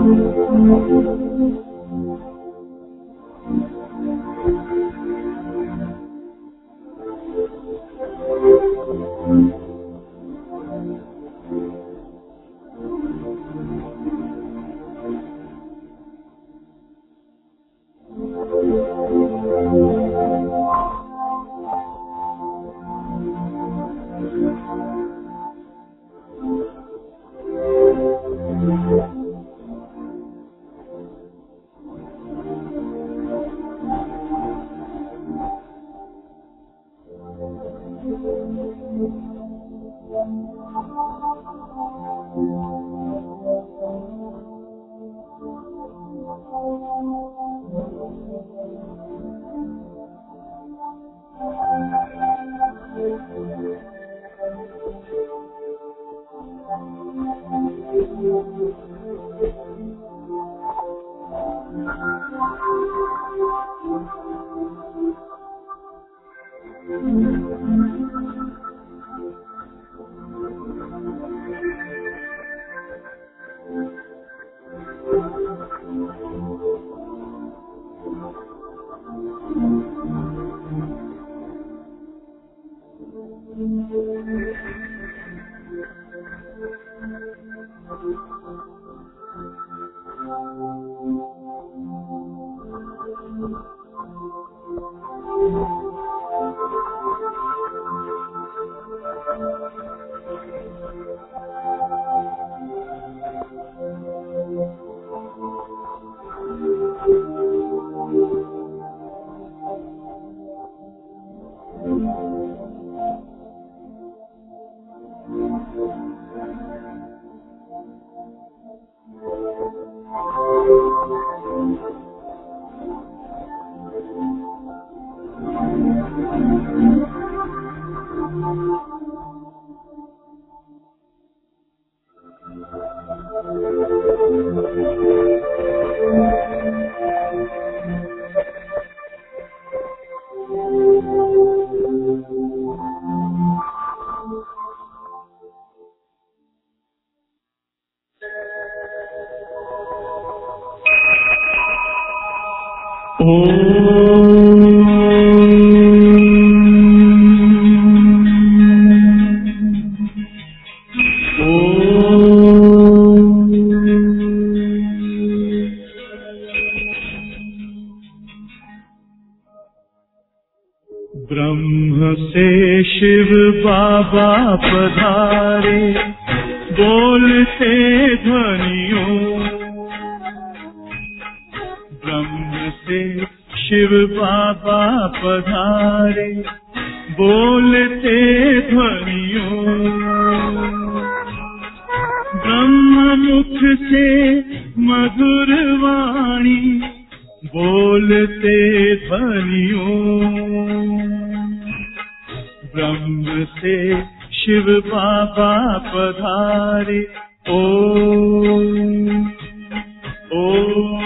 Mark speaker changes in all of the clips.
Speaker 1: ब्रह्म से शिव बाबा पधारे, बोलते ध्वनियों। ब्रह्म से शिव बाबा पधारे, बोलते ध्वनियों। ब्रह्म मुख से मधुर वाणी, बोलते ध्वनियों। ब्रह्म से शिव बाबा पधारे, ओम ओम।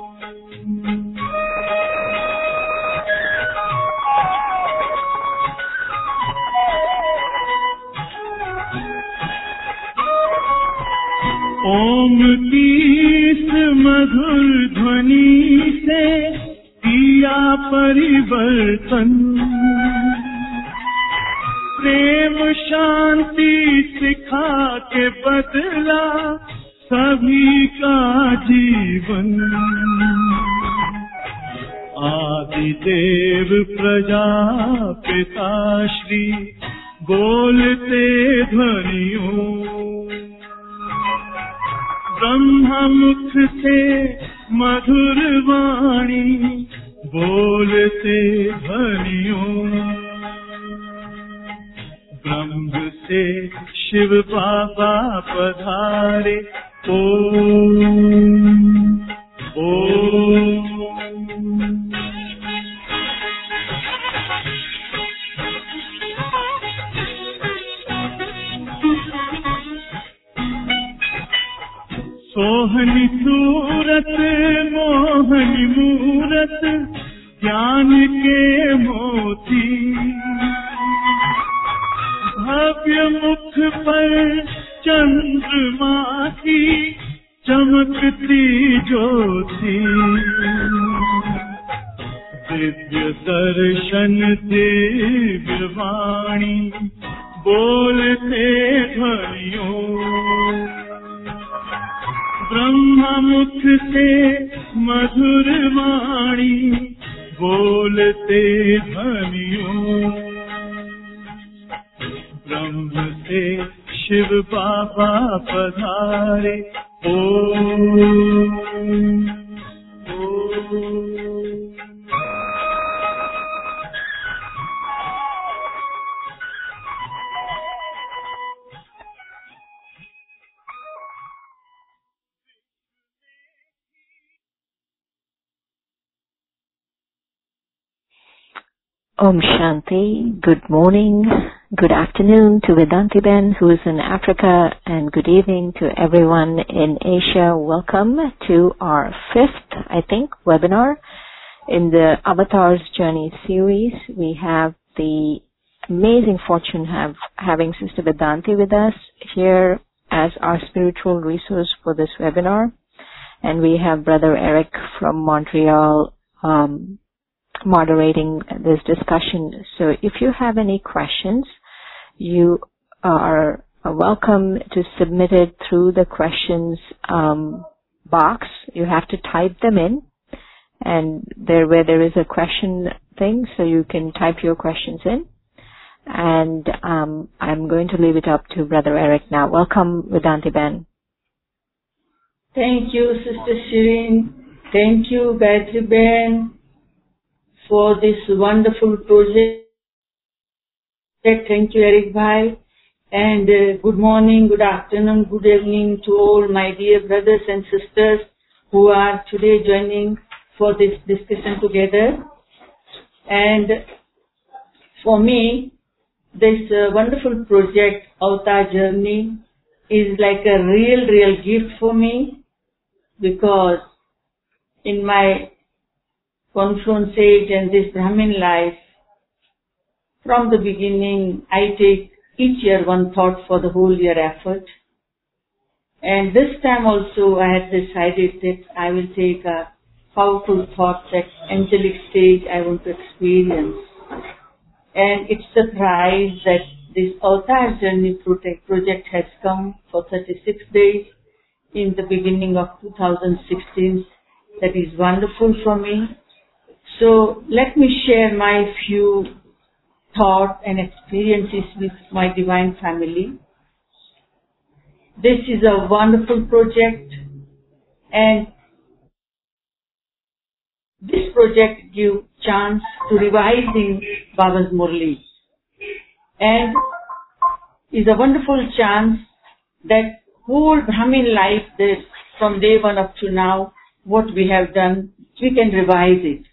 Speaker 1: ओम की इस मधुर ध्वनि से किया परिवर्तन, प्रेम शांति सिखा के बदला सभी का जीवन। आदिदेव प्रजापिता श्री बोलते ध्वनियों। ब्रह्म मुख से मधुर वाणी, बोलते ध्वनियों। ब्रह्म से शिव बाबा पधारे, ओम ओम। सोहनी सूरत मोहनी मूरत, ज्ञान के मोती। भव्य मुख पर चंद्रमा की चमकती ज्योति, दिव्य दर्शन दिव्य वाणी, बोलते ध्वनियों, ब्रह्म मुख से मधुर वाणी, बोलते ध्वनियों, ब्रह्म से शिव बाबा पधारे। ओम
Speaker 2: Om Shanti. Good morning, good afternoon to Vedanti Ben, who is in Africa, and good evening to everyone in Asia. Welcome to our fifth, webinar in the Avatar's Journey series. We have the amazing fortune having Sister Vedanti with us here as our spiritual resource for this webinar. And we have Brother Eric from Montreal, moderating this discussion. So if you have any questions, you are welcome to submit it through the questions box. You have to type them in, and where there is a question thing, so you can type your questions in. And I'm going to leave it up to Brother Eric now. Welcome, Vedanti Ben.
Speaker 3: Thank you, Sister Shireen. Thank you, Gayatri Ben, for this wonderful project. Thank you, Eric Bhai. And good morning, good afternoon, good evening to all my dear brothers and sisters who are today joining for this discussion together. And for me, this wonderful project, Avatar Journey, is like a real gift for me, because in my Confluence Age and this Brahmin life, from the beginning, I take each year one thought for the whole year effort. And this time also I had decided that I will take a powerful thought, that angelic stage I want to experience. And it's a surprise that this Avatar Journey project has come for 36 days in the beginning of 2016. That is wonderful for me. So let me share my few thoughts and experiences with my divine family. This is a wonderful project, and this project gives chance to revising Baba's Murli, and is a wonderful chance that whole Brahmin life, that from day one up to now, what we have done, we can revise it.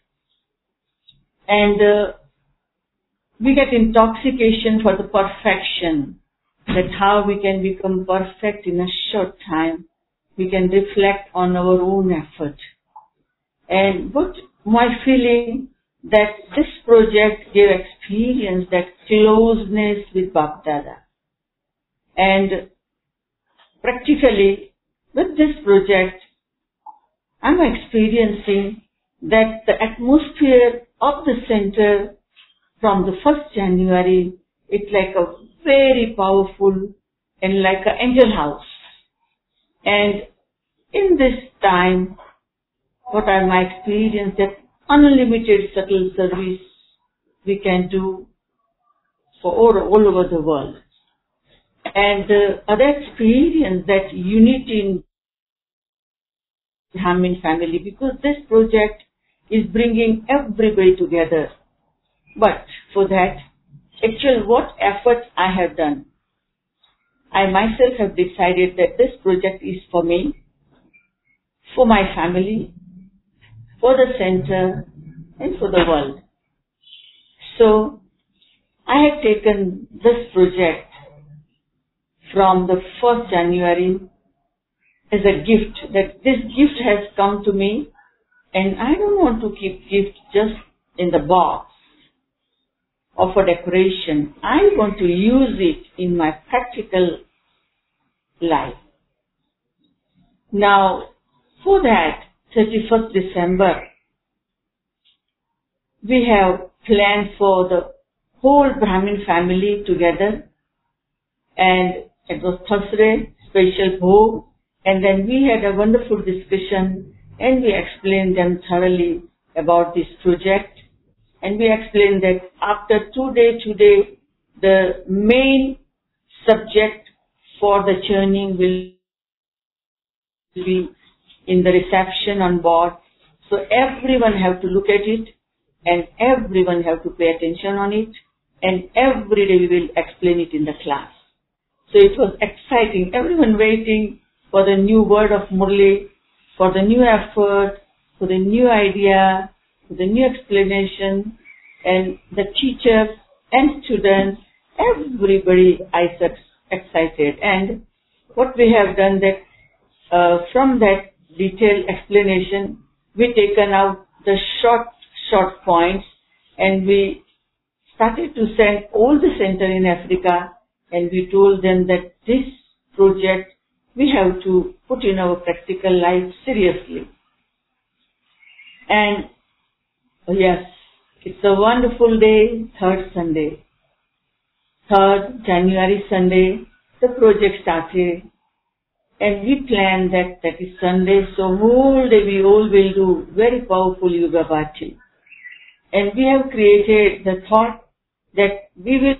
Speaker 3: And we get intoxication for the perfection, that how we can become perfect in a short time. We can reflect on our own effort. And what my feeling, that this project gave experience, that closeness with Bap Dada. And practically, with this project, I'm experiencing that the atmosphere of the center from the 1st January, it's like a very powerful and like an angel house. And in this time, what are my experience, that unlimited subtle service we can do for all over the world. And the other experience, that unity in Brahmin family, because this project is bringing everybody together. But for that, actually what efforts I have done, I myself have decided that this project is for me, for my family, for the center, and for the world. So I have taken this project from the 1st January as a gift, that this gift has come to me, and I don't want to keep gift just in the box or for decoration. I want to use it in my practical life. Now, for that, 31st December, we have planned for the whole Brahmin family together, and it was Thursday, special bhog, and then we had a wonderful discussion and we explained them thoroughly about this project, and we explained that after today, the main subject for the churning will be in the reception on board. So everyone have to look at it and everyone have to pay attention on it, and every day we will explain it in the class. So it was exciting. Everyone waiting for the new word of Murli, for the new effort, for the new idea, for the new explanation, and the teachers and students, everybody is excited. And what we have done that from that detailed explanation, we taken out the short points, and we started to send all the center in Africa, and we told them that this project we have to put in our practical life seriously. And yes, it's a wonderful day, 3rd Sunday. 3rd January Sunday, the project started, and we planned that is Sunday, so whole day we all will do very powerful Yoga Bhati. And we have created the thought that we will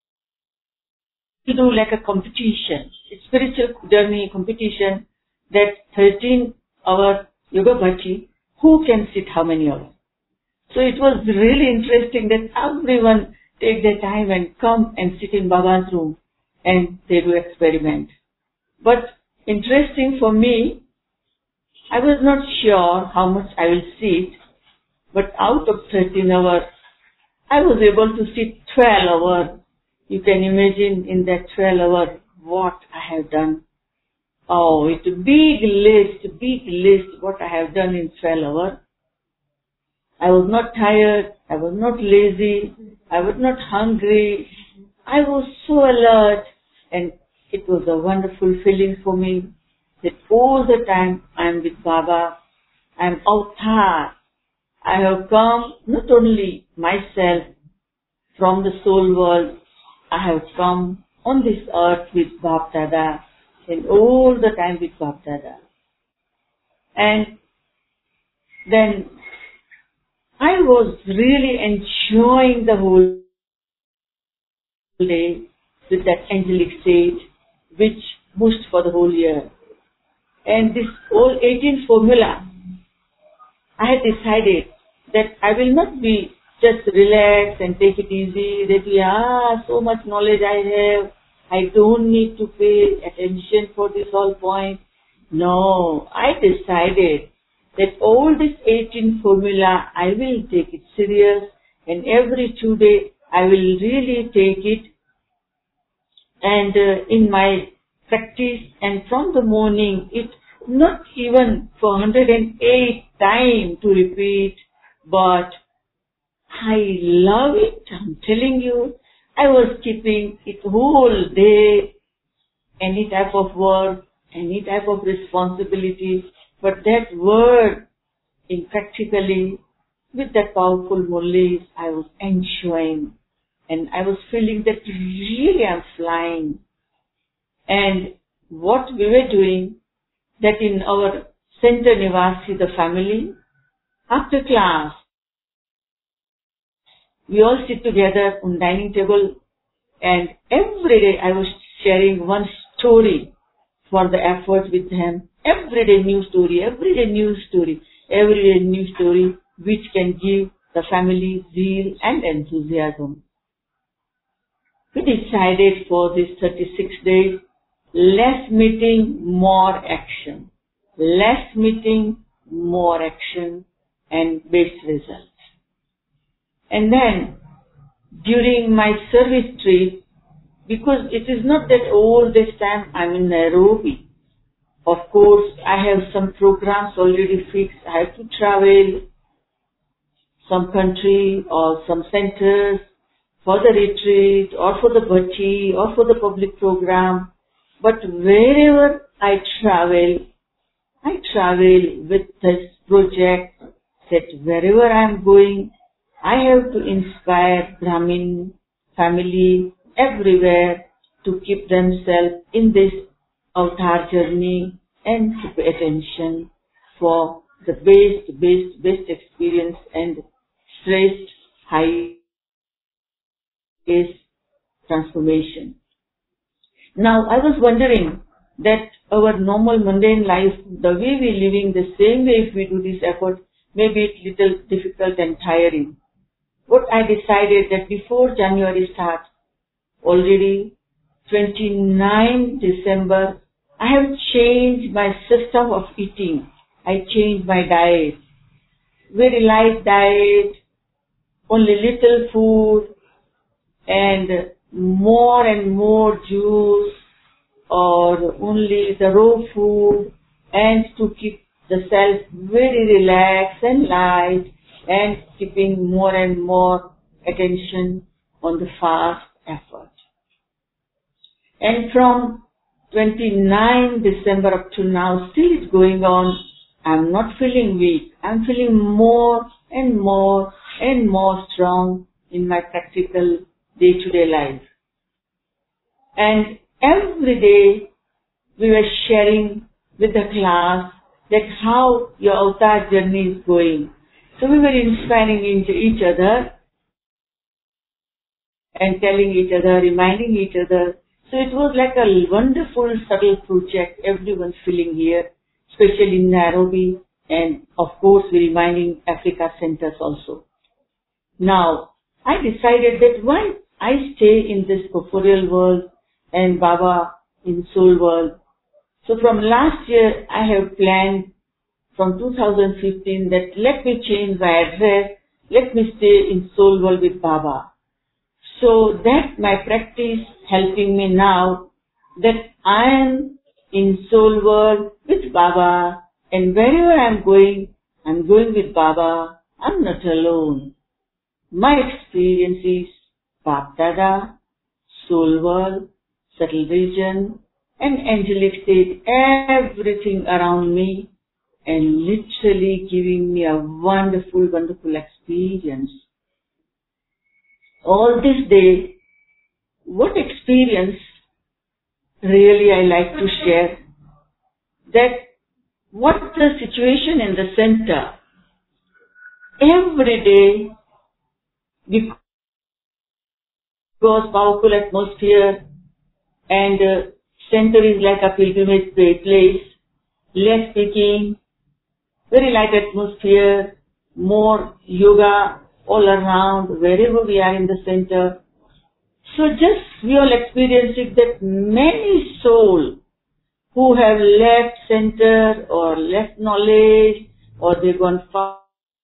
Speaker 3: do like a competition, a spiritual journey competition, that 13-hour Yoga Bhati, who can sit how many hours. So it was really interesting that everyone take their time and come and sit in Baba's room and they do experiment. But interesting for me, I was not sure how much I will sit, but out of 13 hours, I was able to sit 12 hours. You can imagine in that 12 hours what I have done. Oh, it's a big list what I have done in 12 hours. I was not tired, I was not lazy, I was not hungry. I was so alert, and it was a wonderful feeling for me that all the time I am with Baba, I am avatar. I have come not only myself from the soul world, I have come on this earth with Bab Dada, and all the time with Bab Dada. And then I was really enjoying the whole day with that angelic stage which pushed for the whole year. And this whole 18 formula, I had decided that I will not be just relax and take it easy, that so much knowledge I have, I don't need to pay attention for this whole point. No, I decided that all this 18 formula, I will take it serious, and every 2 days I will really take it and in my practice, and from the morning, it not even for 108 times to repeat, but I love it. I'm telling you, I was keeping it whole day, any type of work, any type of responsibility, but that word in practically with that powerful Murli, I was enjoying, and I was feeling that really I'm flying. And what we were doing, that in our center Nivasi, the family, after class, we all sit together on dining table, and every day I was sharing one story for the effort with them. Every day new story, which can give the family zeal and enthusiasm. We decided for this 36 days, less meeting, more action. Less meeting, more action, and best results. And then, during my service trip, because it is not that all this time I'm in Nairobi. Of course, I have some programs already fixed. I have to travel some country or some centers for the retreat or for the bhati or for the public program. But wherever I travel, I travel with this project that wherever I am going, I have to inspire Brahmin family everywhere to keep themselves in this avatar journey and to pay attention for the best experience and stressed highest transformation. Now, I was wondering that our normal mundane life, the way we living, the same way if we do this effort, may be a little difficult and tiring. What I decided that before January starts, already 29 December, I have changed my system of eating. I changed my diet. Very light diet, only little food, and more juice, or only the raw food, and to keep the self very relaxed and light, and keeping more and more attention on the fast effort. And from 29 December up to now, still it's going on. I'm not feeling weak. I'm feeling more and more strong in my practical day-to-day life. And every day we were sharing with the class that how your avatar journey is going. So we were inspiring each other and telling each other, reminding each other. So it was like a wonderful, subtle project everyone's feeling here, especially in Nairobi, and of course we're reminding Africa centers also. Now, I decided that why I stay in this corporeal world and Baba in soul world. So from last year, I have planned from 2015 that let me change my address, let me stay in soul world with Baba. So that my practice helping me now that I am in soul world with Baba, and wherever I'm going with Baba. I'm not alone. My experience is Bap Dada, soul world, subtle vision, and angelic state, everything around me, and literally giving me a wonderful experience. All this day, what experience really I like to share, that what's the situation in the center. Every day, because powerful atmosphere and center is like a pilgrimage place, less speaking, very light atmosphere, more yoga all around, wherever we are in the center. So just we all experiencing that many souls who have left center or left knowledge or they've gone far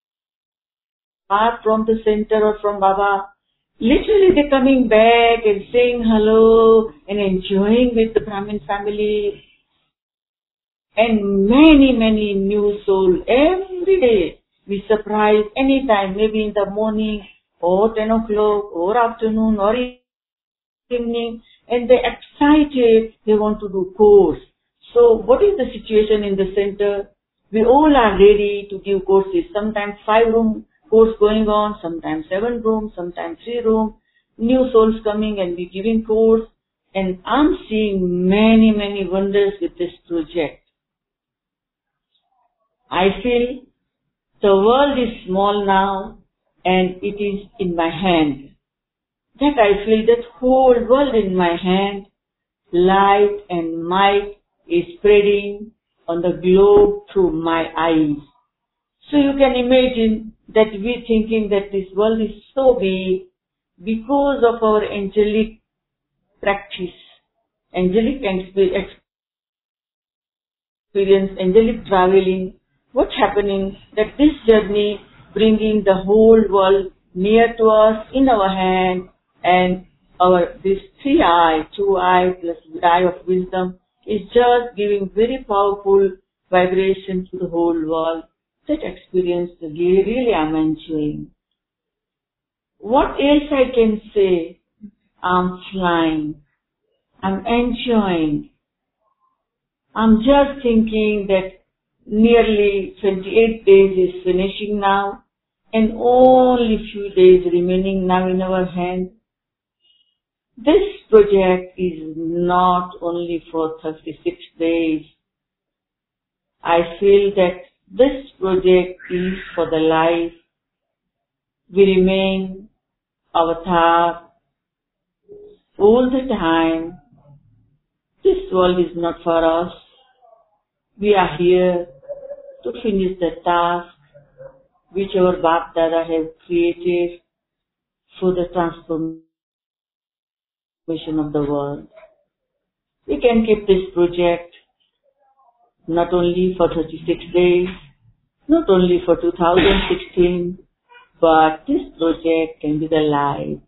Speaker 3: from the center or from Baba, literally they're coming back and saying hello and enjoying with the Brahmin family. And many new souls every day. We surprise anytime, maybe in the morning or 10 o'clock or afternoon or evening, and they're excited, they want to do course. So what is the situation in the center? We all are ready to give courses. Sometimes 5-room course going on, sometimes 7 rooms, sometimes 3 rooms. New souls coming and we giving course. And I'm seeing many wonders with this project. I feel the world is small now and it is in my hand. That I feel that whole world in my hand, light and might is spreading on the globe through my eyes. So you can imagine that we thinking that this world is so big because of our angelic practice, angelic experience, angelic traveling. What's happening that this journey bringing the whole world near to us in our hand, and our this 3 eye, 2 eye plus the eye of wisdom is just giving very powerful vibration to the whole world. That experience really I'm enjoying. What else I can say? I'm flying. I'm enjoying. I'm just thinking that nearly 28 days is finishing now, and only few days remaining now in our hand. This project is not only for 36 days. I feel that this project is for the life. We remain avatar all the time. This world is not for us. We are here to finish the task which our Bap Dada have created for the transformation of the world. We can keep this project not only for 36 days, not only for 2016, but this project can be the life.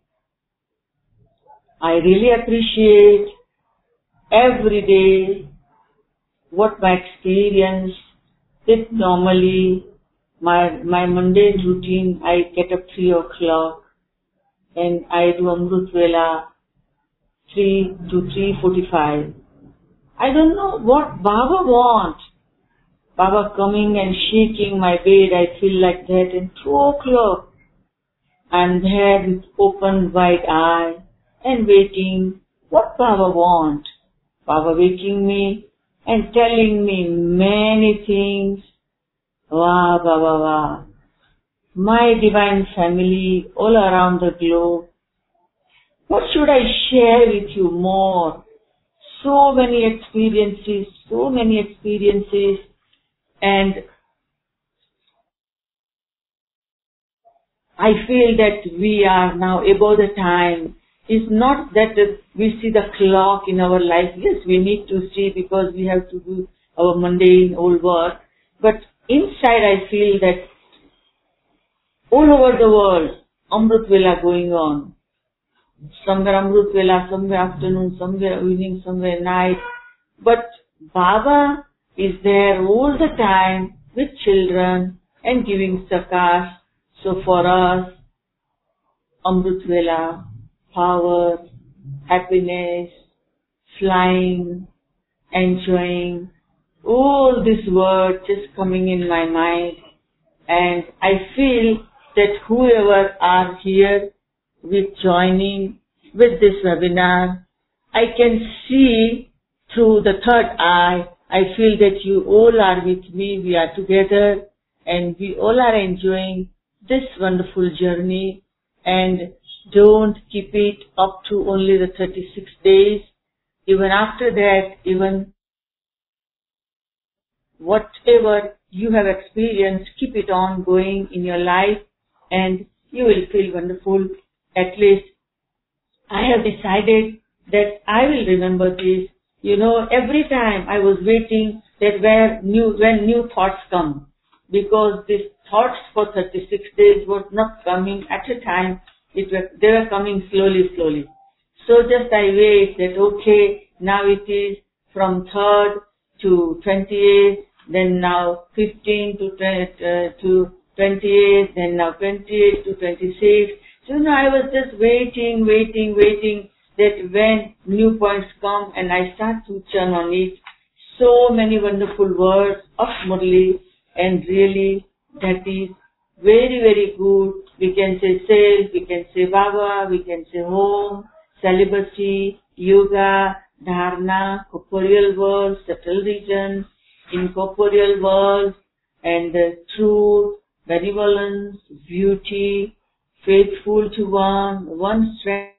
Speaker 3: I really appreciate every day what my experience is. Normally my mundane routine, I get up 3 o'clock and I do Amrut Vela 3 to 3:45. I don't know what Baba wants. Baba coming and shaking my bed, I feel like that, and 2 o'clock I'm there with open wide eye and waiting what Baba wants. Baba waking me and telling me many things. Wow, Baba, wow. My divine family all around the globe. What should I share with you more? So many experiences, and I feel that we are now above the time. It's not that we see the clock in our life. Yes, we need to see because we have to do our mundane old work. But inside I feel that all over the world, Amrut Vela going on. Somewhere Amrut Vela, somewhere afternoon, somewhere evening, somewhere night. But Baba is there all the time with children and giving sakas. So for us, Amrut Vela, power, happiness, flying, enjoying, all these words just coming in my mind. And I feel that whoever are here with joining with this webinar, I can see through the third eye. I feel that you all are with me, we are together, and we all are enjoying this wonderful journey. And don't keep it up to only the 36 days. Even after that, even whatever you have experienced, keep it on going in your life and you will feel wonderful. At least I have decided that I will remember this. You know, every time I was waiting that when new thoughts come, because these thoughts for 36 days were not coming at a time. They were coming slowly. So just I wait that okay, now it is from 3rd to 28th, then now 15 to 28th, then now 28 to 26th. So now I was just waiting that when new points come and I start to churn on it. So many wonderful words of Murli, and really that is very, very good. We can say self, we can say Baba, we can say home, celibacy, yoga, dharana, corporeal world, subtle region, incorporeal world, and truth, benevolence, beauty, faithful to one strength,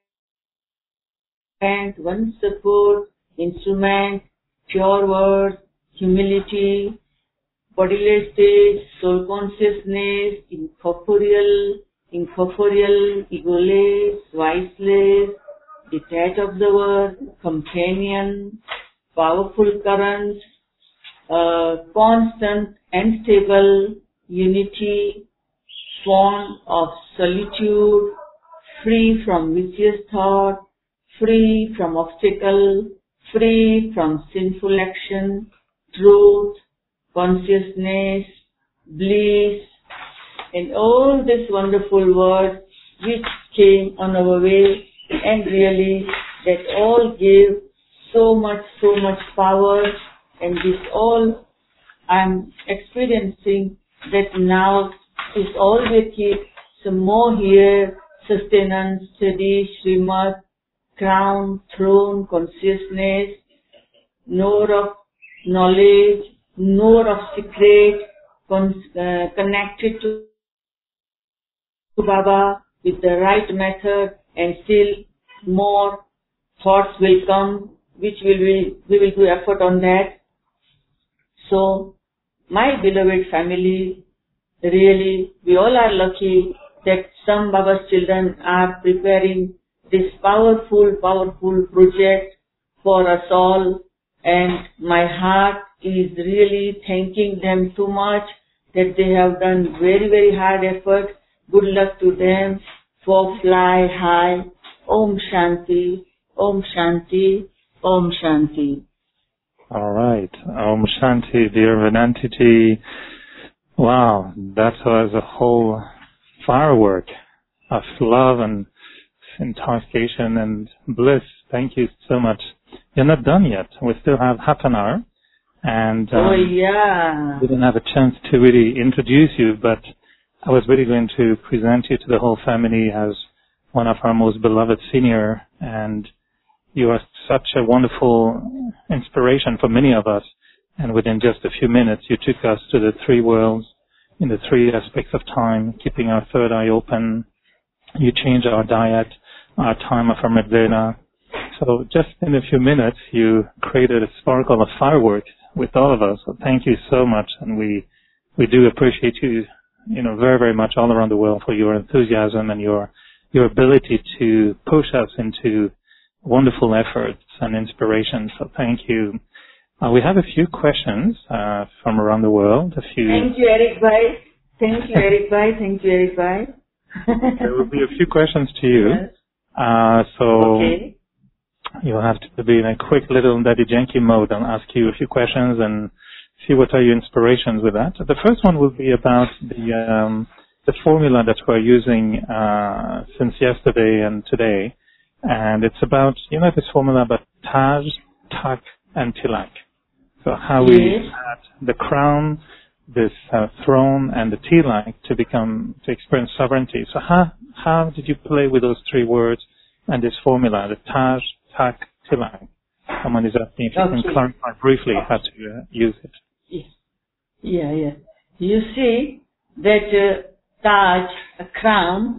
Speaker 3: one support, instrument, pure word, humility, bodiless state, soul consciousness, incorporeal, egoless, wiseless, detached observer, companion, powerful current, constant and stable, unity, fond of solitude, free from vicious thought, free from obstacle, free from sinful action, truth, consciousness, bliss, and all these wonderful words which came on our way, and really that all gave so much power, and this all I'm experiencing that now is all with you. So more here, sustenance, steady, Srimad, crown, throne, consciousness, knower of knowledge, knower of secret, connected to Baba with the right method, and still more thoughts will come, which we will do effort on that. So, my beloved family, really, we all are lucky that some Baba's children are preparing this powerful project for us all, and my heart is really thanking them too much that they have done very, very hard effort. Good luck to them for fly high. Om Shanti, Om Shanti, Om Shanti.
Speaker 4: All right. Om Shanti, dear Vedanti ji. Wow, that was a whole firework of love and intoxication and bliss. Thank you so much. You're not done yet. We still have half an hour. And we didn't have a chance to really introduce you, but I was really going to present you to the whole family as one of our most beloved senior, and you are such a wonderful inspiration for many of us. And within just a few minutes, you took us to the three worlds in the three aspects of time, keeping our third eye open. You changed our diet, our time of Amrit. So just in a few minutes, you created a sparkle of fireworks with all of us. So thank you so much. And we do appreciate you, very, very much all around the world for your enthusiasm and your ability to push us into wonderful efforts and inspiration. So thank you. We have a few questions from around the world.
Speaker 3: Thank you, Eric Bhai. Thank you, Eric Bhai. Thank you, Eric Bhai.
Speaker 4: There will be a few questions to you.
Speaker 3: Yes.
Speaker 4: Okay. You'll have to be in a quick little Daddy Janky mode. I'll ask you a few questions and see what are your inspirations with that. The first one will be about the formula that we're using since yesterday and today. And it's about, this formula about Taj, Tak, and Tilak. So how we had the crown, this throne, and the Tilak to experience sovereignty. So how did you play with those three words and this formula, the Taj, Tak, Tilak? Someone is asking if you can clarify briefly how to use it.
Speaker 3: Yeah. You see that Taj, a crown,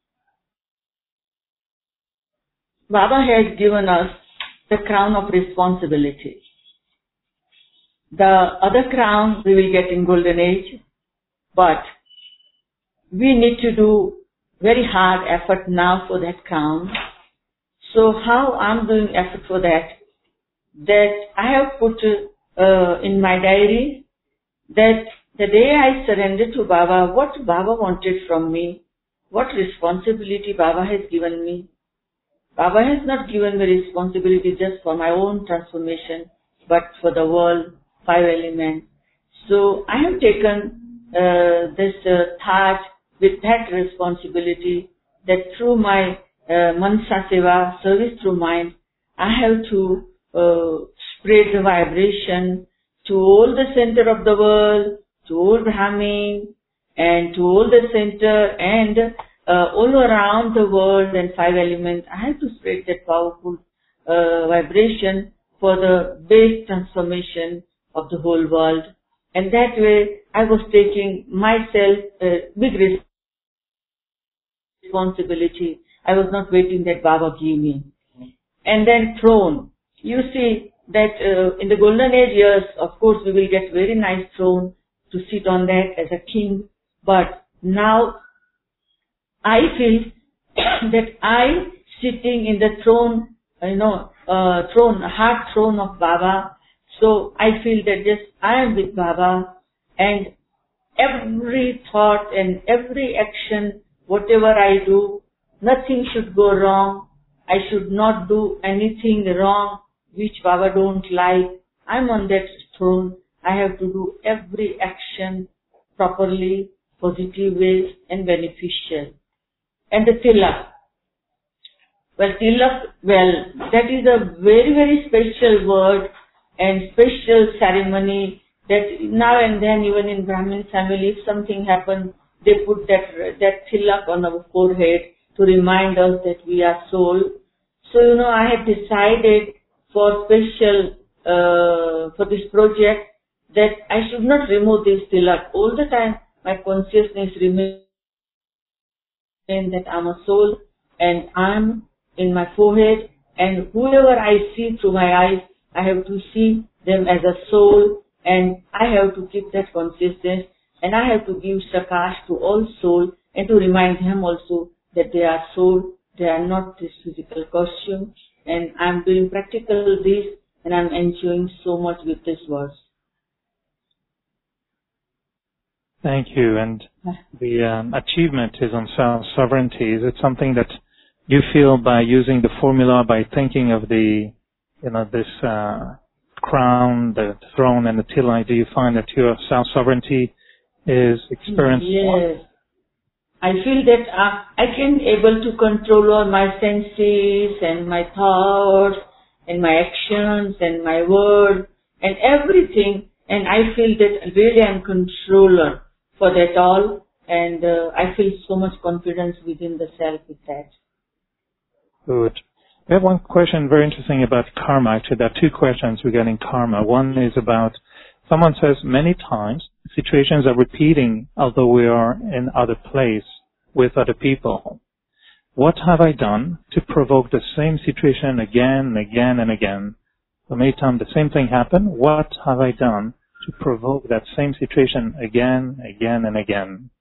Speaker 3: Baba has given us the crown of responsibility. The other crown we will get in Golden Age, but we need to do very hard effort now for that crown. So how I'm doing effort for that I have put in my diary that the day I surrendered to Baba, what Baba wanted from me, what responsibility Baba has given me. Baba has not given me responsibility just for my own transformation, but for the world, 5 elements. So I have taken this thought with that responsibility that through my Mansa Seva, service through mind, I have to spread the vibration to all the center of the world, to all Brahmin, and to all the center, and all around the world and 5 elements. I have to spread that powerful vibration for the base transformation of the whole world. And that way, I was taking myself big responsibility. I was not waiting that Baba give me. And then throne. You see that in the Golden Age years, of course, we will get very nice throne to sit on that as a king. But now, I feel that I sitting in the throne, heart throne of Baba. So I feel that just I am with Baba, and every thought and every action, whatever I do, nothing should go wrong. I should not do anything wrong which Baba don't like. I'm on that throne. I have to do every action properly, positive way, and beneficial. And the Tilak. That is a very, very special word and special ceremony that now and then, even in Brahmin family, if something happens, they put that tilak on our forehead to remind us that we are soul. So, I had decided for special, for this project, that I should not remove this tilak. All the time, my consciousness remains that I'm a soul and I'm in my forehead, and whoever I see through my eyes, I have to see them as a soul, and I have to keep that consciousness, and I have to give sakash to all souls and to remind them also that they are soul, they are not this physical costume, and I'm doing practical this, and I'm enjoying so much with this verse.
Speaker 4: Thank you. And the achievement is on self-sovereignty. Is it something that you feel by using the formula, by thinking of the, this crown, the throne, and the tilak, do you find that your self-sovereignty is experienced?
Speaker 3: Yes. I feel that I can able to control all my senses and my thoughts and my actions and my words and everything, and I feel that really I'm controller for that all, and I feel so much confidence within the self with that.
Speaker 4: Good. We have one question very interesting about karma. Actually, there are two questions regarding karma. One is about, someone says many times situations are repeating although we are in other place with other people. What have I done to provoke the same situation again and again and again? So many times the same thing happened. What have I done to provoke that same situation again, again and again?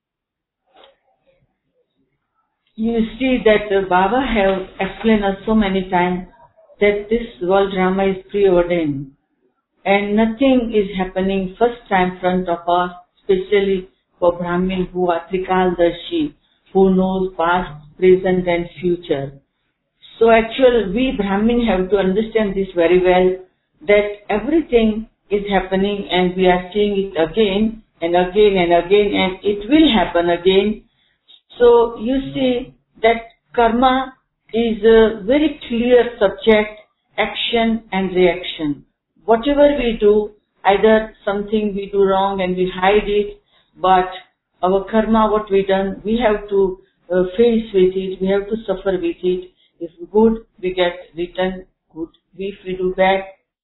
Speaker 3: You see that Baba have explained us so many times that this world drama is preordained and nothing is happening first time front of us, especially for Brahmin who are Trikaldarshi, who knows past, present and future. So actually we Brahmin have to understand this very well, that everything is happening and we are seeing it again and again and again, and it will happen again. So you see that karma is a very clear subject, action and reaction. Whatever we do, either something we do wrong and we hide it, but our karma, what we done, we have to face with it, we have to suffer with it. If good, we get return good. If we do bad,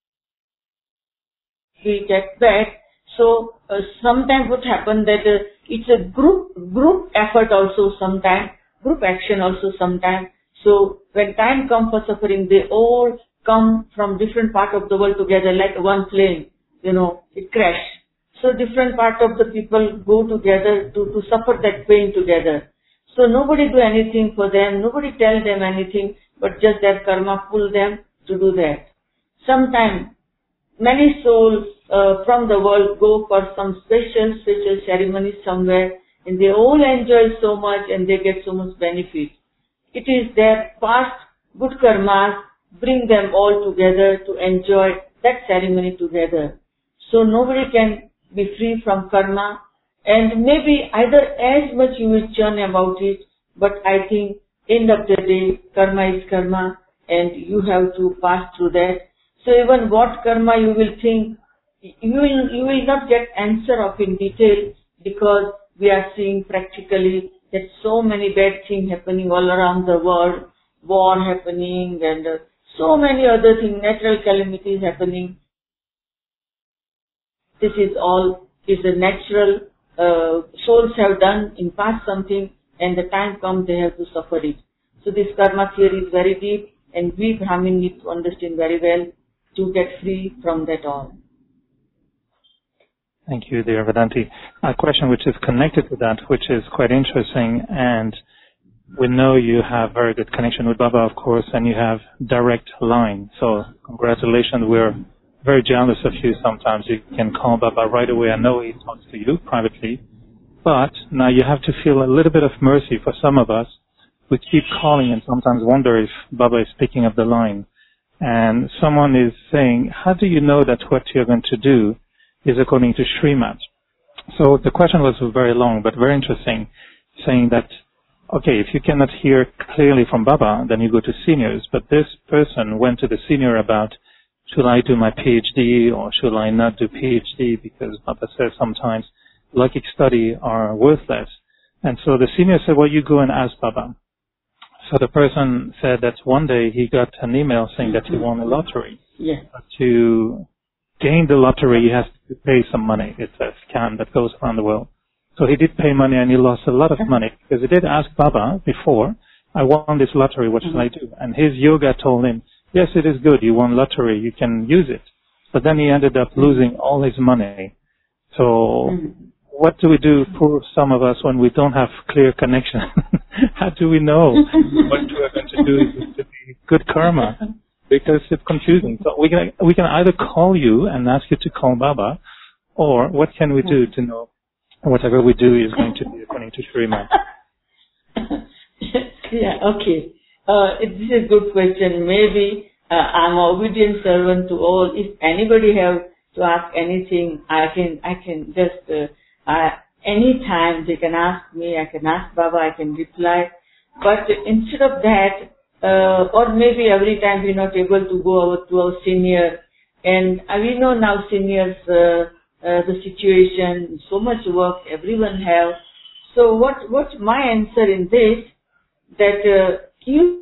Speaker 3: we get bad. So sometimes what happens that it's a group effort also sometimes, group action also sometimes. So when time comes for suffering, they all come from different part of the world together like one plane, it crashed. So different part of the people go together to suffer that pain together. So nobody do anything for them, nobody tell them anything, but just their karma pull them to do that. Sometimes many souls from the world go for some special ceremony somewhere, and they all enjoy so much and they get so much benefit. It is their past good karmas bring them all together to enjoy that ceremony together. So nobody can be free from karma, and maybe either as much you will churn about it, but I think end of the day karma is karma and you have to pass through that. So even what karma you will think, you will not get answer of in detail, because we are seeing practically that so many bad things happening all around the world, war happening and so many other things, natural calamities happening. This is all is a natural, souls have done in past something and the time comes they have to suffer it. So this karma theory is very deep and we Brahmin need to understand very well to get free from that all.
Speaker 4: Thank you, dear Vedanti. A question which is connected to that, which is quite interesting, and we know you have very good connection with Baba, of course, and you have direct line. So congratulations. We're very jealous of you sometimes. You can call Baba right away. I know he talks to you privately. But now you have to feel a little bit of mercy for some of us. We keep calling and sometimes wonder if Baba is picking up the line. And someone is saying, how do you know that what you're going to do is according to Srimad? So the question was very long, but very interesting, saying that, okay, if you cannot hear clearly from Baba, then you go to seniors. But this person went to the senior about should I do my PhD or should I not do PhD? Because Baba says sometimes logic study are worthless. And so the senior said, well, you go and ask Baba. So the person said that one day he got an email saying that he won a lottery.
Speaker 3: Yeah.
Speaker 4: But to gain the lottery, he has to pay some money. It's a scam that goes around the world. So he did pay money and he lost a lot of money because he did ask Baba before, I won this lottery, what should I do? And his yoga told him, yes, it is good. You won lottery. You can use it. But then he ended up losing all his money. So what do we do for some of us when we don't have clear connection? How do we know what we're going to do to be good karma? Because it's confusing. So we can either call you and ask you to call Baba, or what can we do to know whatever we do is going to be according to Srimad?
Speaker 3: Yeah, okay. This is a good question. Maybe I'm an obedient servant to all. If anybody have to ask anything, I can just anytime they can ask me. I can ask Baba. I can reply. But instead of that, or maybe every time we're not able to go to our senior, and we know now seniors the situation, so much work everyone have. So what's my answer in this? That you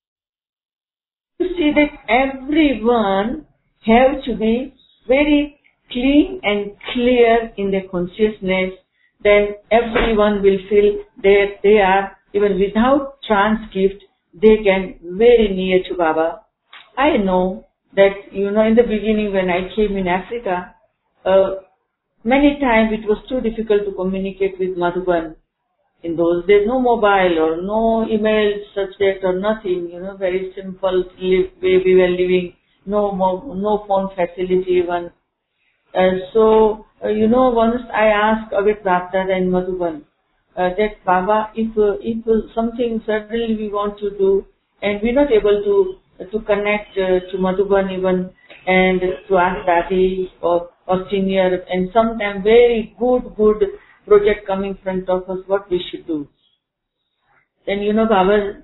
Speaker 3: see that everyone have to be very clean and clear in their consciousness, then everyone will feel that they are, even without transcript, they can very near to Baba. I know that, in the beginning when I came in Africa, many times it was too difficult to communicate with Madhuban. In those days, no mobile or no email subject or nothing, very simple way we were living, no phone facility even. So, once I asked Avik Baptad and Madhuban, that Baba, if something suddenly we want to do, and we're not able to connect to Madhuban even, and to ask Dadi or senior, and sometimes very good project coming in front of us, what we should do. Then, Baba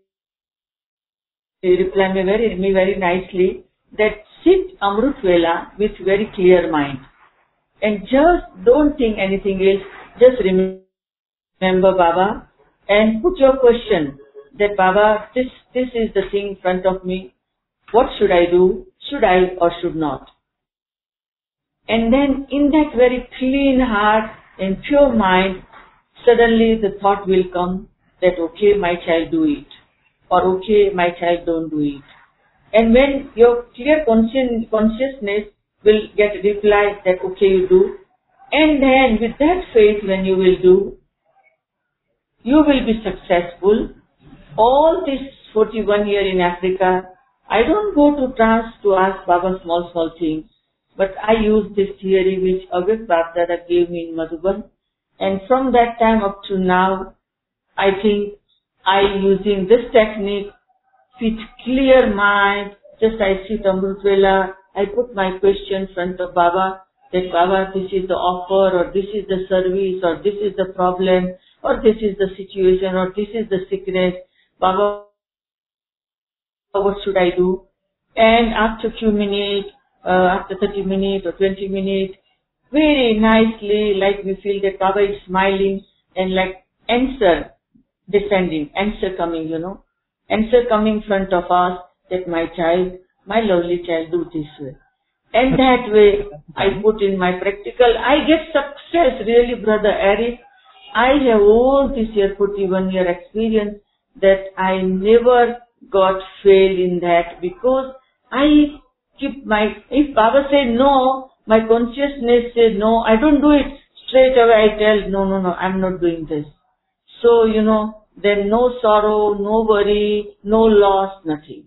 Speaker 3: replied me very nicely that sit Amrut Vela with very clear mind. And just don't think anything else. Just remember Baba and put your question that Baba, this is the thing in front of me. What should I do? Should I or should not? And then in that very clean heart and pure mind, suddenly the thought will come that, okay, my child do it. Or, okay, my child don't do it. And when your clear consciousness will get reply that, okay, you do. And then with that faith when you will do, you will be successful. All this 41 years in Africa, I don't go to trance to ask Baba small things. But I use this theory which Avik Bapdada gave me in Madhuban. And from that time up to now, I think I using this technique with clear mind. Just I sit Amrut Vela, I put my question in front of Baba, that Baba, this is the offer, or this is the service, or this is the problem, or this is the situation, or this is the sickness. Baba, what should I do? And after few minutes, after 30 minutes or 20 minutes, very nicely, like we feel that Baba is smiling and like answer descending, answer coming, answer coming in front of us that my child, my lovely child, do this way. And that way, I put in my practical, I get success really, Brother Eric. I have all this year, 41 year experience that I never got failed in that because I keep if Baba said no, my consciousness said no, I don't do it. Straight away I tell, no, I'm not doing this. So, then no sorrow, no worry, no loss, nothing.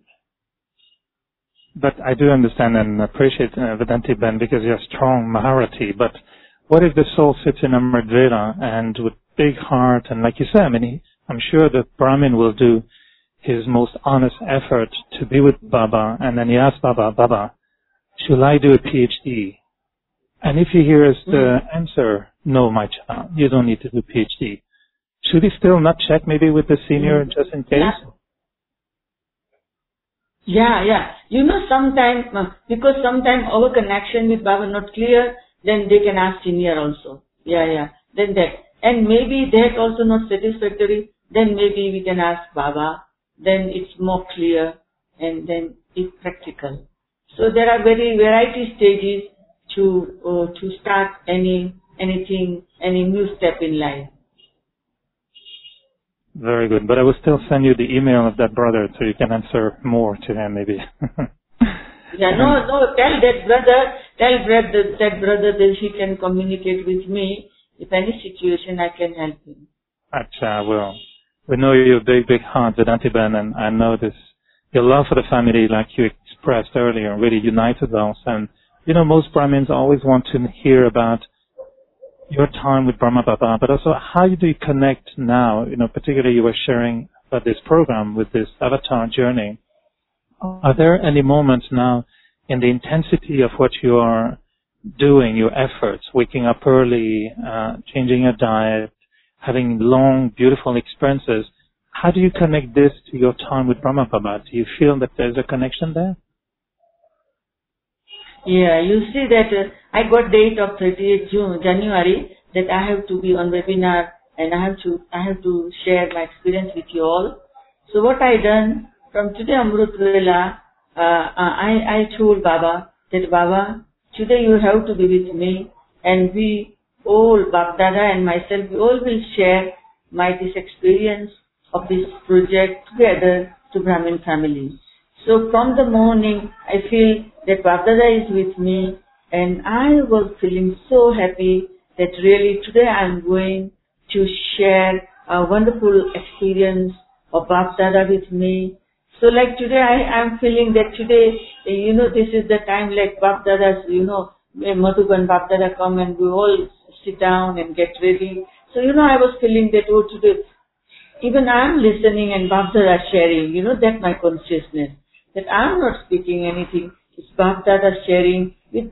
Speaker 4: But I do understand and appreciate Vedanti Ben because you're strong Maharati. But what if the soul sits in Amrit Vela and with big heart and like you said, I'm sure the Brahmin will do his most honest effort to be with Baba, and then he asks Baba, should I do a PhD? And if he hears the answer, no, my child, you don't need to do PhD. Should he still not check maybe with the senior just in case?
Speaker 3: Yeah. You know, because sometimes our connection with Baba not clear, then they can ask senior also. Yeah. Then that. And maybe that also not satisfactory, then maybe we can ask Baba. Then it's more clear and then it's practical. So there are variety stages to start anything, any new step in life.
Speaker 4: Very good. But I will still send you the email of that brother so you can answer more to him maybe.
Speaker 3: Yeah, no, tell that brother that he can communicate with me. If any situation, I can help him.
Speaker 4: Acha, I will. We know your big heart, Vedantiben, and I know this, your love for the family, like you expressed earlier, really united us. And, you know, most Brahmins always want to hear about your time with Brahma Baba, but also how do you connect now, you know, particularly you were sharing about this program with this avatar journey. Are there any moments now in the intensity of what you are doing, your efforts, waking up early, changing your diet, having long, beautiful experiences, how do you connect this to your time with Brahma Baba? Do you feel that there's a connection there?
Speaker 3: Yeah, you see that I got date of 30th January that I have to be on webinar and I have to share my experience with you all. So what I done from today Amrut Vela, I told Baba that Baba, today you have to be with me and we all, Bab Dada and myself, we all will share this experience of this project together to Brahmin family. So from the morning, I feel that Bab Dada is with me and I was feeling so happy that really today I am going to share a wonderful experience of Bab Dada with me. So like today I am feeling that today, you know, this is the time like Bab Dada's, you know, Madhuban Bab Dada come and we all sit down and get ready. So, you know, I was feeling that, oh, today, even I am listening and Bab Dada sharing, you know, that my consciousness. That I am not speaking anything. It's Bab Dada sharing with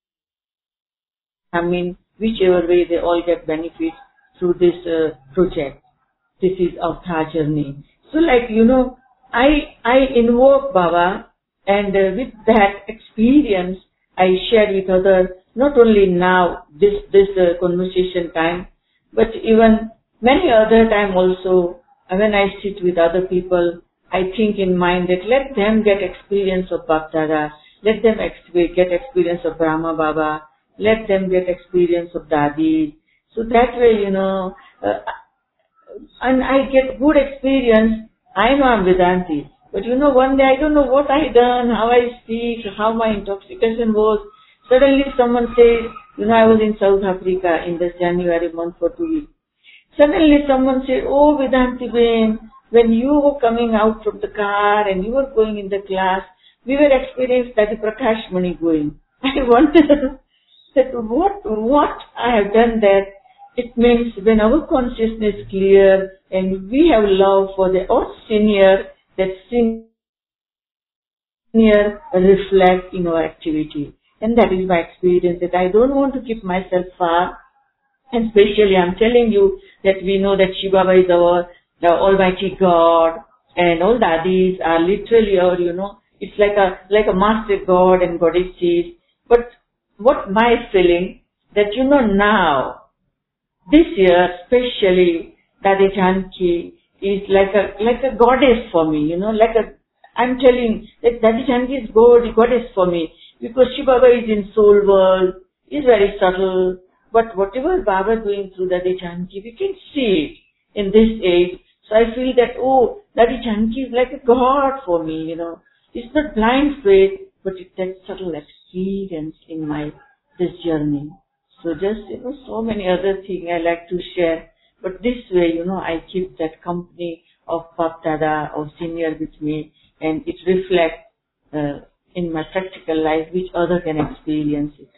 Speaker 3: whichever way they all get benefit through this project. This is Avatar journey. So like, you know, I invoke Baba and with that experience I share with others, not only now, this conversation time, but even many other time also, when I sit with other people, I think in mind that let them get experience of Bab Dada, let them get experience of Brahma Baba, let them get experience of Dadi. So that way, you know, and I get good experience. I know I'm Vedanti, but you know, one day I don't know what I done, how I speak, how my intoxication was. Suddenly someone says, you know, I was in South Africa in this January month for 2 weeks. Suddenly someone said, oh Vedanti Ben, when you were coming out from the car and you were going in the class, we were experiencing that Prakash Mani going. I wondered that what I have done that. It means when our consciousness is clear and we have love for the senior, that senior reflect in our activity. And that is my experience, that I don't want to keep myself far. And especially I'm telling you that we know that Shiva Baba is the Almighty God and all Dadis are literally our, you know, it's like a master God and goddesses. But what my feeling that, you know, now, this year especially, Dadi Janki is like a goddess for me, you know, I'm telling that Dadi Janki is goddess for me because Shiva Baba is in soul world, is very subtle, but whatever Baba doing through Dadi Janki, we can see it in this age. So I feel that, oh, Dadi Janki is like a god for me, you know. It's not blind faith, but it's that subtle experience in this journey. So just, you know, so many other things I like to share. But this way, you know, I keep that company of Bab Dada or senior with me and it reflects in my practical life which other can experience it.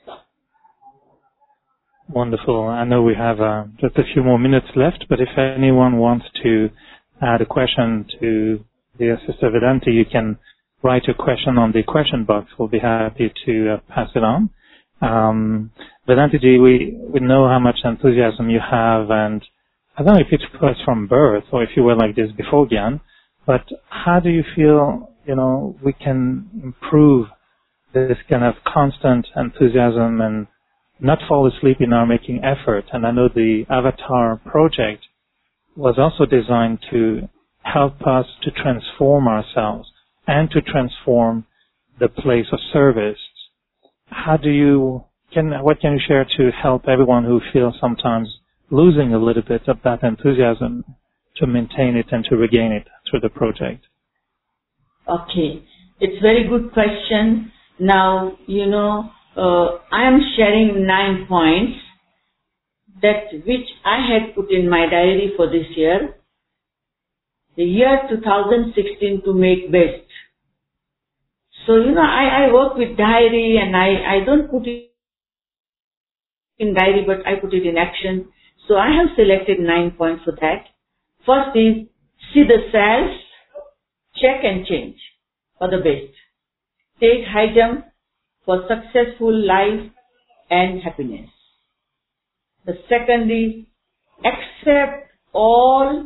Speaker 4: Wonderful. I know we have just a few more minutes left, but if anyone wants to add a question to the Sister Vedanti, you can write your question on the question box. We'll be happy to pass it on. Vedantiji, we know how much enthusiasm you have, and I don't know if it was from birth or if you were like this before Gyan, but how do you feel we can improve this kind of constant enthusiasm and not fall asleep in our making effort. And I know the Avatar project was also designed to help us to transform ourselves and to transform the place of service. What can you share to help everyone who feels sometimes losing a little bit of that enthusiasm to maintain it and to regain it through the project?
Speaker 3: Okay. It's a very good question. Now, I am sharing 9 points which I had put in my diary for this year. The year 2016 to make best. So, I work with diary and I don't put it in diary, but I put it in action. So I have selected 9 points for that. First is, see the self, check and change for the best. Take high jump for successful life and happiness. The second is, accept all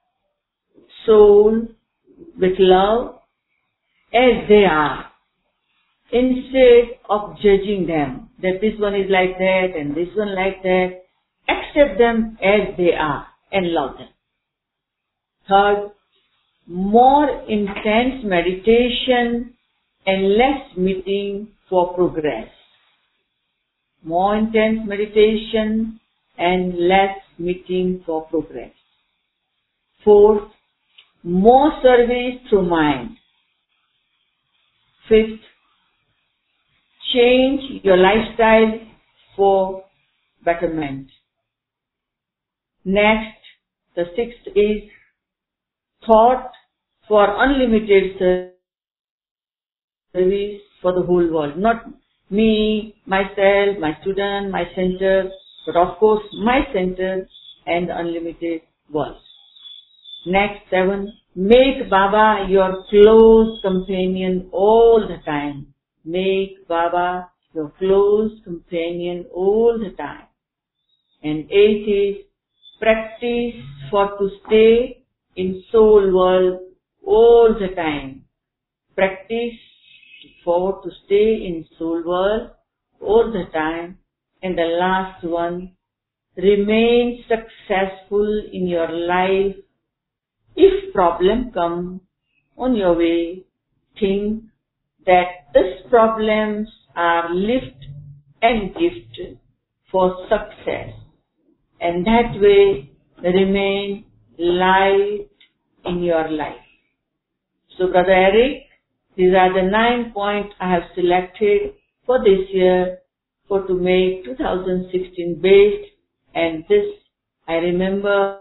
Speaker 3: souls with love as they are, instead of judging them, that this one is like that and this one like that. Accept them as they are and love them. Third, more intense meditation and less meeting for progress. More intense meditation and less meeting for progress. Fourth, more service through mind. Fifth, change your lifestyle for betterment. Next, the sixth is thought for unlimited service for the whole world. Not me, myself, my student, my center, but of course my center and the unlimited world. Next, 7, make Baba your close companion all the time. Make Baba your close companion all the time. And 8 is, practice for to stay in soul world all the time. Practice for to stay in soul world all the time. And the last one, remain successful in your life. If problem come on your way, think that these problems are lift and gift for success. And that way remain light in your life. So Brother Eric, these are the 9 points I have selected for this year to make 2016 best. And this I remember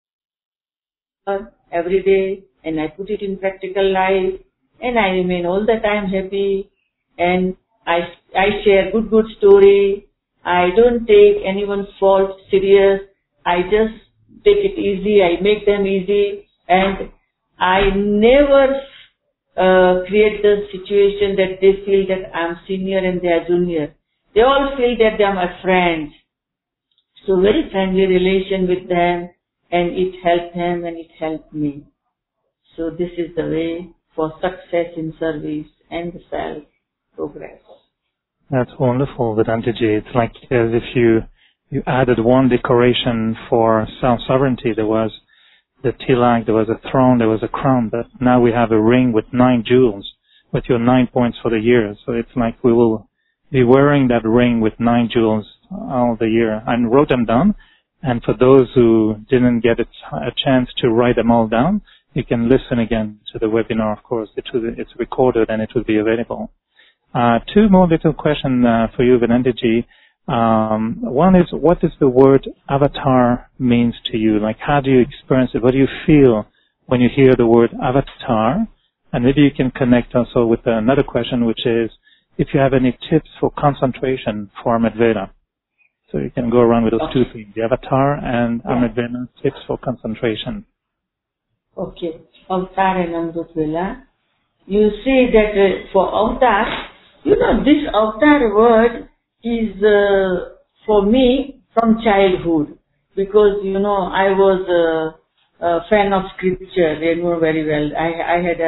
Speaker 3: every day and I put it in practical life and I remain all the time happy and I share good story. I don't take anyone's fault serious. I just take it easy. I make them easy and I never create the situation that they feel that I'm senior and they are junior. They all feel that they are my friends. So very friendly relation with them and it helped them and it helped me. So this is the way for success in service and self-progress.
Speaker 4: That's wonderful, Vedantiji. It's like as if you added one decoration for self-sovereignty. There was the tilak, there was a throne, there was a crown, but now we have a ring with 9 jewels with your 9 points for the year. So it's like we will be wearing that ring with 9 jewels all the year. I wrote them down, and for those who didn't get a chance to write them all down, you can listen again to the webinar, of course. It's recorded and it will be available. 2 more little questions for you, Vedantiji. One is, what does the word avatar means to you? Like, how do you experience it? What do you feel when you hear the word avatar? And maybe you can connect also with another question, which is, if you have any tips for concentration for Amritveda. So you can go around with those 2 things, the avatar and Amritveda, tips for concentration.
Speaker 3: Okay, avatar and Amritveda. You see that for avatar, this avatar word is for me from childhood because I was a fan of scripture. They know very well. I had a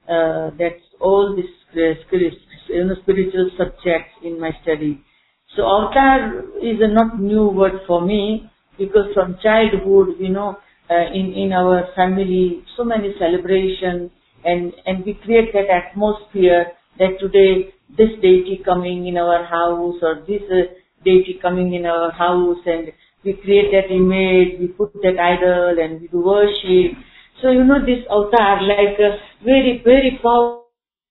Speaker 3: that's all this spiritual subjects in my study. So avatar is a not new word for me, because from childhood, in our family, so many celebrations, and we create that atmosphere that today this deity coming in our house, or this deity coming in our house, and we create that image, we put that idol, and we do worship. So this avatar, like very, very powerful,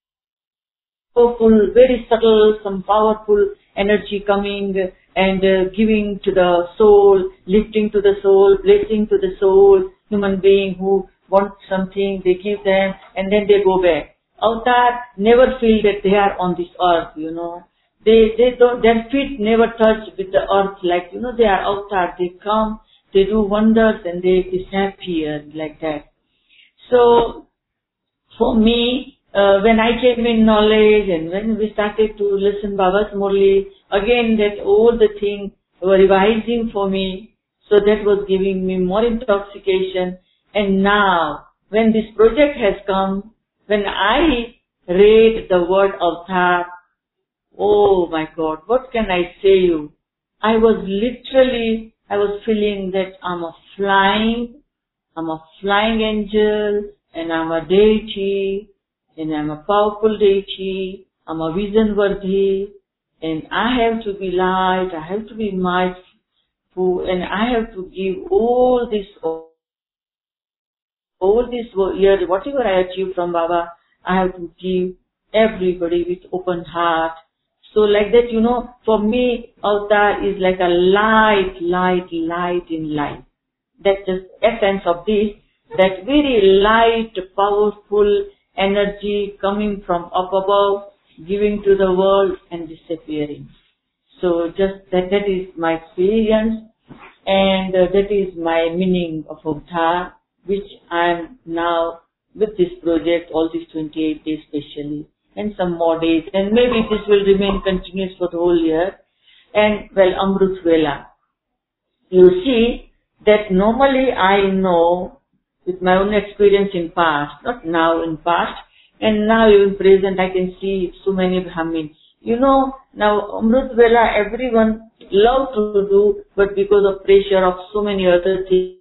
Speaker 3: very subtle, some powerful energy coming and giving to the soul, lifting to the soul, blessing to the soul. Human being who want something, they give them, and then they go back. Avatar never feel that they are on this earth, They don't, their feet never touch with the earth, like, they are avatar. They come, they do wonders, and they disappear like that. So, for me, when I came in knowledge, and when we started to listen Baba's Murli, again that all the things were revising for me, so that was giving me more intoxication. And now, when this project has come, when I read the word avatar, oh my God, what can I say you? I was feeling that I'm a flying angel, and I'm a deity, and I'm a powerful deity, I'm a vision worthy, and I have to be light, I have to be mindful, and I have to give all this year, whatever I achieve from Baba, I have to give everybody with open heart. So like that, for me, avatar is like a light in life. That's just essence of this, that very light, powerful energy coming from up above, giving to the world and disappearing. So just that is my experience, and that is my meaning of avatar, which I am now with this project, all these 28 days especially, and some more days, and maybe this will remain continuous for the whole year. And Amrut Vela. You see that normally I know with my own experience in past, not now, in past, and now in present I can see so many Brahmins. Now Amrut Vela everyone love to do, but because of pressure of so many other things,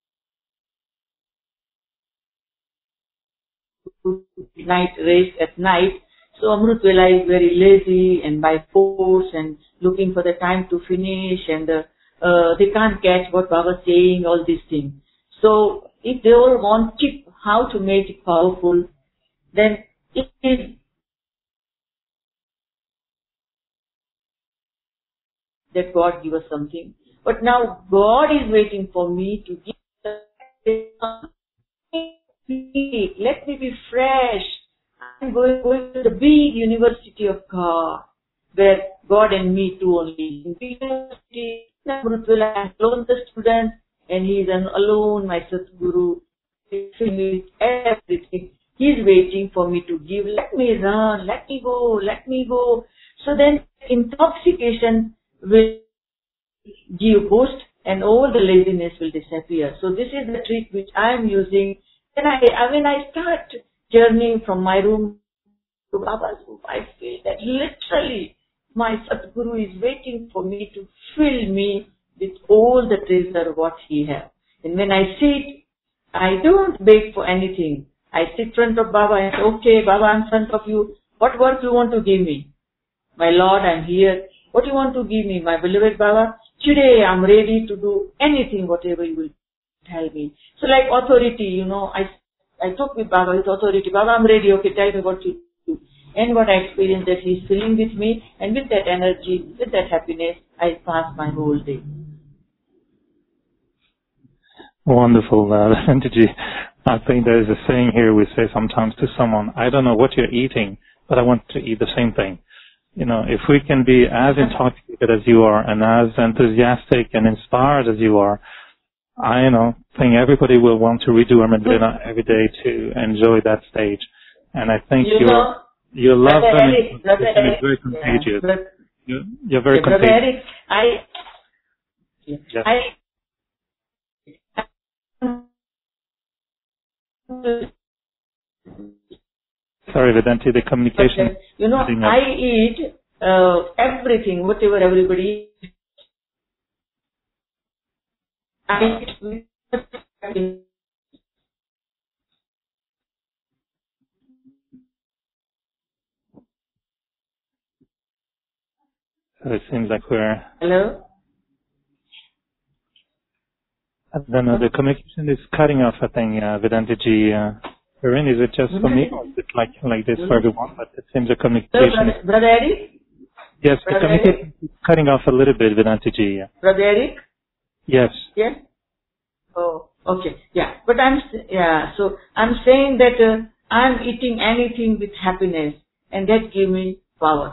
Speaker 3: night rest at night. So Amrut Vela is very lazy and by force and looking for the time to finish, and they can't catch what Baba is saying, all these things. So if they all want how to make it powerful, then it is that God give us something. But now God is waiting for me to give. Let me be fresh. I'm going to the big university of God, where God and me two only. In big university, Amrut Vela, I'm alone the student, and he is alone, my Satguru, with everything. He's waiting for me to give. Let me run, let me go. So then intoxication will give boost, and all the laziness will disappear. So this is the trick which I am using. When I start journeying from my room to Baba's room, I feel that literally my Satguru is waiting for me to fill me with all the treasure what he has. And when I sit, I don't beg for anything. I sit in front of Baba and say, okay, Baba, I'm in front of you. What work you want to give me? My Lord, I'm here. What you want to give me, my beloved Baba? Today I'm ready to do anything, whatever you will tell me. So like authority, I talk with Baba with authority. Baba, I'm ready. Okay, tell me what to do. And what I experience that he's filling with me, and with that energy, with that happiness, I pass my whole day.
Speaker 4: Wonderful, Antaji. I think there is a saying here we say sometimes to someone, I don't know what you're eating, but I want to eat the same thing. If we can be as intoxicated as you are and as enthusiastic and inspired as you are, I think everybody will want to redo Armadillo every day to enjoy that stage. And I think your love is very contagious. You're very contagious. Sorry, Vedanti, the communication.
Speaker 3: But, I eat everything, whatever everybody eats. I eat.
Speaker 4: So it seems like we're...
Speaker 3: Hello?
Speaker 4: I don't know, the communication is cutting off, I think, Vedanti-ji. Corinne, is it just for me, or is it like this for everyone? But it seems the communication...
Speaker 3: Brother Eric?
Speaker 4: Yes, the communication is cutting off a little bit, Vedanti-ji.
Speaker 3: Brother Eric?
Speaker 4: Yes.
Speaker 3: Yes? Oh, okay. Yeah. But so I'm saying that I'm eating anything with happiness, and that gives me power.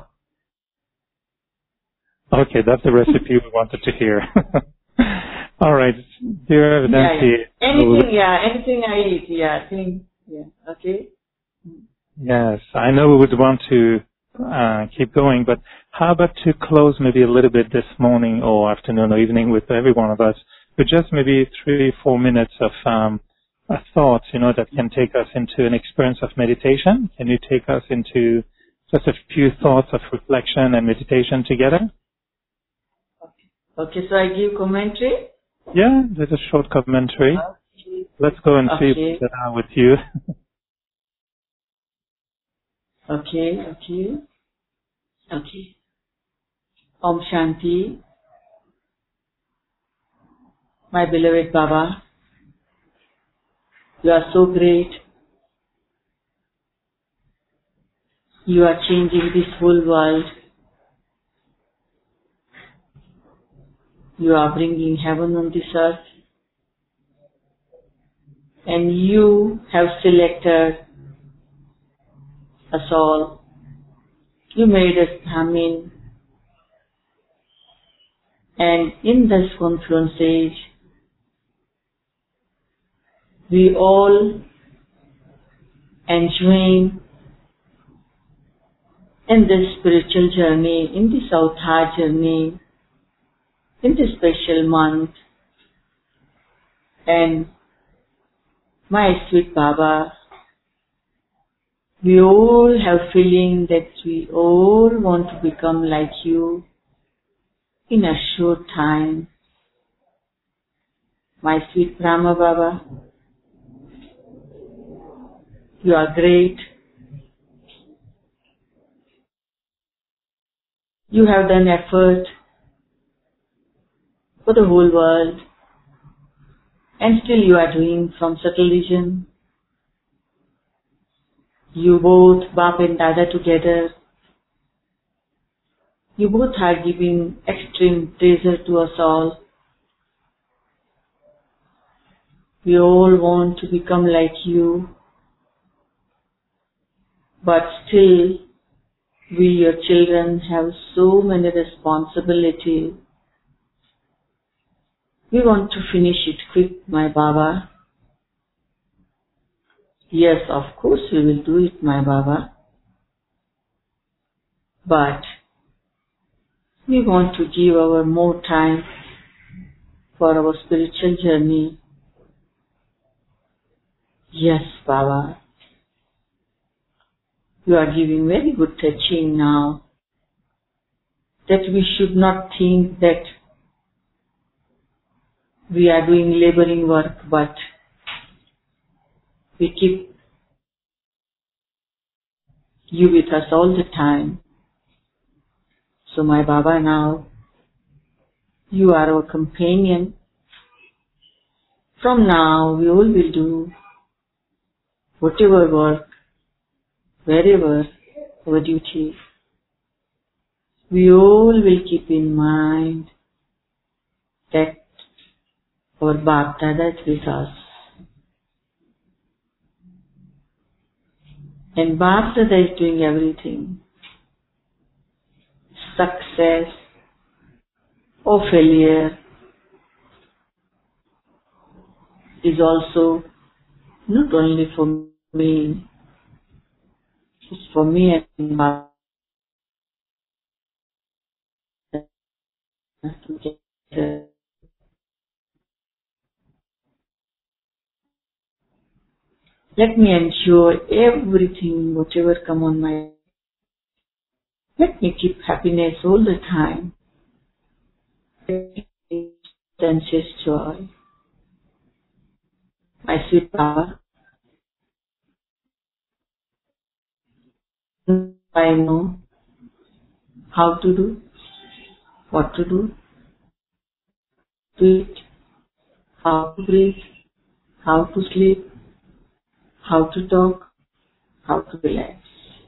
Speaker 4: Okay, that's the recipe we wanted to hear. All right, dear Vedanti.
Speaker 3: Anything I eat, okay.
Speaker 4: Yes, I know we would want to keep going, but how about to close maybe a little bit this morning or afternoon or evening with every one of us, with just maybe 3-4 minutes of a thought, that can take us into an experience of meditation. Can you take us into just a few thoughts of reflection and meditation together?
Speaker 3: Okay, so I give commentary?
Speaker 4: Yeah, there's a short commentary. Okay. Let's go and see that with you.
Speaker 3: Okay. Om Shanti. My beloved Baba, you are so great. You are changing this whole world. You are bringing heaven on this earth. And you have selected us all. You made us Brahmin. And in this confluence age, we all enjoying in this spiritual journey, in this Avtar journey, in this special month. And my sweet Baba, we all have feeling that we all want to become like you in a short time. My sweet Brahma Baba, you are great. You have done effort for the whole world, and still you are doing from subtle vision. You both, Bap and Dada together, you both are giving extreme treasure to us all. We all want to become like you, but still we, your children, have so many responsibilities. We want to finish it quick, my Baba. Yes, of course we will do it, my Baba. But we want to give our more time for our spiritual journey. Yes, Baba. You are giving very good teaching now, that we should not think that we are doing laboring work, but we keep you with us all the time. So my Baba, now you are our companion. From now we all will do whatever work, wherever our duty. We all will keep in mind that our Bap Dada is with us. And Bap Dada is doing everything. Success or failure is also not only for me, it's for me and Bap together. Let me ensure everything, whatever come on my. Let me keep happiness all the time. Senses joy. My sweet Baba, I know how to do, what to do, eat, how to breathe, how to sleep, how to talk, how to relax.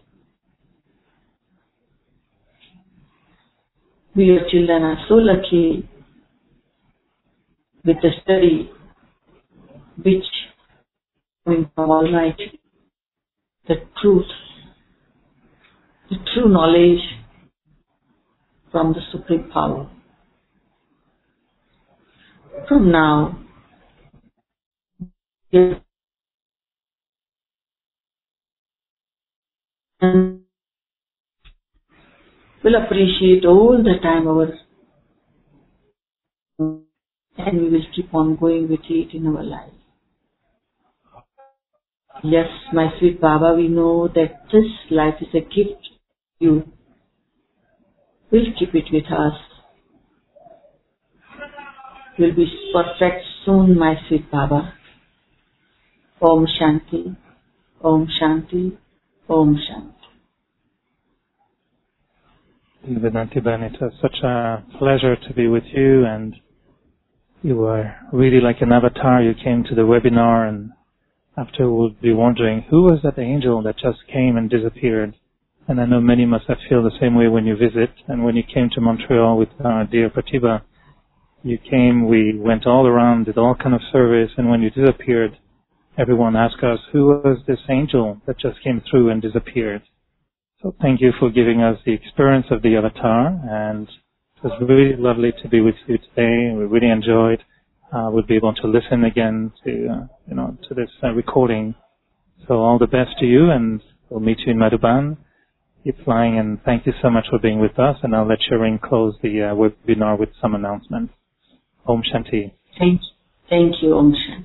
Speaker 3: We, your children, are so lucky with the study which coming from Almighty, the truth, the true knowledge from the Supreme Power. From now, we'll appreciate all the time our, and we will keep on going with it in our life. Yes, my sweet Baba, we know that this life is a gift to you. We'll keep it with us. We'll be perfect soon, my sweet Baba. Om Shanti, Om Shanti, Om Shanti.
Speaker 4: Vedantiben, it was such a pleasure to be with you, and you were really like an avatar. You came to the webinar, and after we'll be wondering, who was that angel that just came and disappeared? And I know many must have feel the same way when you visit. And when you came to Montreal with our dear Pratibha, you came, we went all around, did all kind of service, and when you disappeared, everyone asked us, who was this angel that just came through and disappeared? So thank you for giving us the experience of the avatar, and it was really lovely to be with you today. We really enjoyed. We'll be able to listen again to, to this recording. So all the best to you, and we'll meet you in Madhuban. Keep flying, and thank you so much for being with us. And I'll let Shireen close the webinar with some announcements. Om Shanti.
Speaker 3: Thank you, Om Shanti.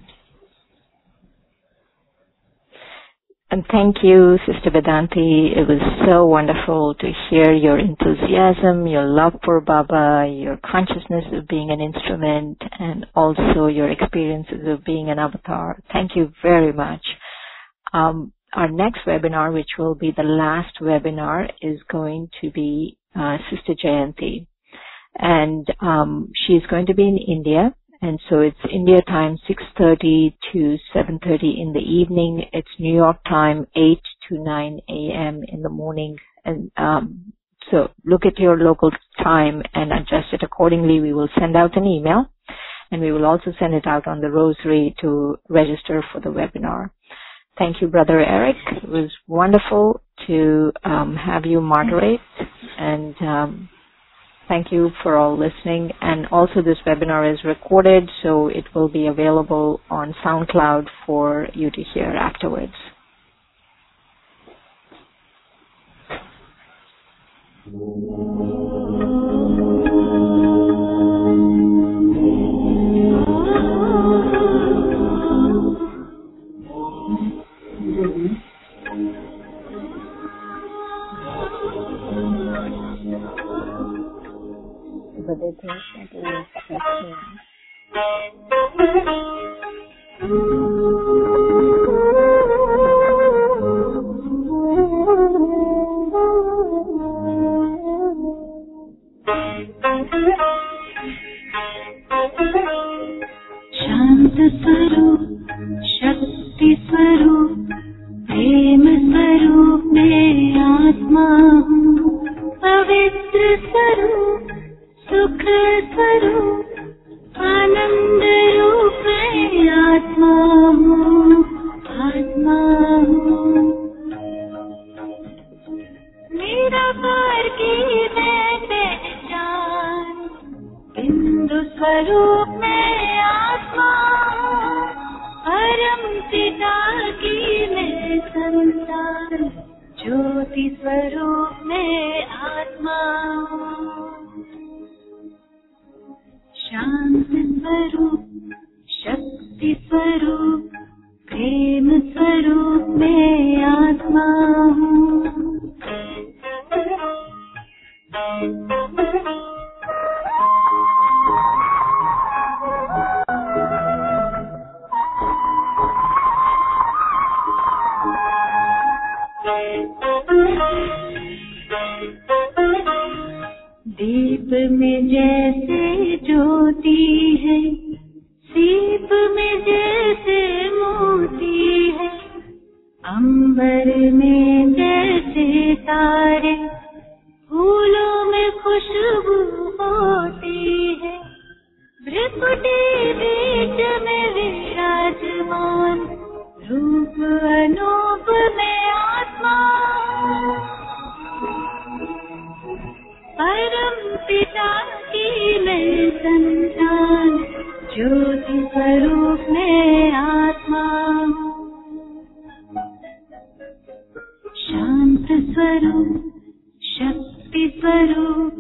Speaker 2: And thank you, Sister Vedanti. It was so wonderful to hear your enthusiasm, your love for Baba, your consciousness of being an instrument, and also your experiences of being an avatar. Thank you very much. Our next webinar, which will be the last webinar, is going to be Sister Jayanti. And she's going to be in India. And so it's India time 6:30 to 7:30 in the evening. It's New York time 8 to 9 a.m. in the morning. And so look at your local time and adjust it accordingly. We will send out an email, and we will also send it out on the rosary to register for the webinar. Thank you, Brother Eric. It was wonderful to have you moderate, and thank you for all listening. And also this webinar is recorded, so it will be available on SoundCloud for you to hear afterwards. But they think that it is
Speaker 5: शांत स्वरूप शक्ति स्वरूप प्रेम स्वरूप में आत्मा हूँ पवित्र स्वरूप सुख स्वरूप आनंद रूप में आत्मा हूँ मेरा बार की मैं पहचान बिंदु स्वरूप में आत्मा परम पिता की मैं संतान ज्योति स्वरूप में आत्मा शांत स्वरूप शक्ति स्वरूप प्रेम स्वरूप स्वरूप में आत्मा हूँ। दीप में जैसे ज्योति है, सीप में जैसे मोती है, अंबर में जैसे तारे, फूलों में खुशबू होती है, भ्रिकुटी बीच में विराजमान, रूप अनूप में आत्मा, परम पिता की मैं संतान, ज्योति स्वरूप में आत्मा, शांत स्वरूप, शक्ति स्वरूप,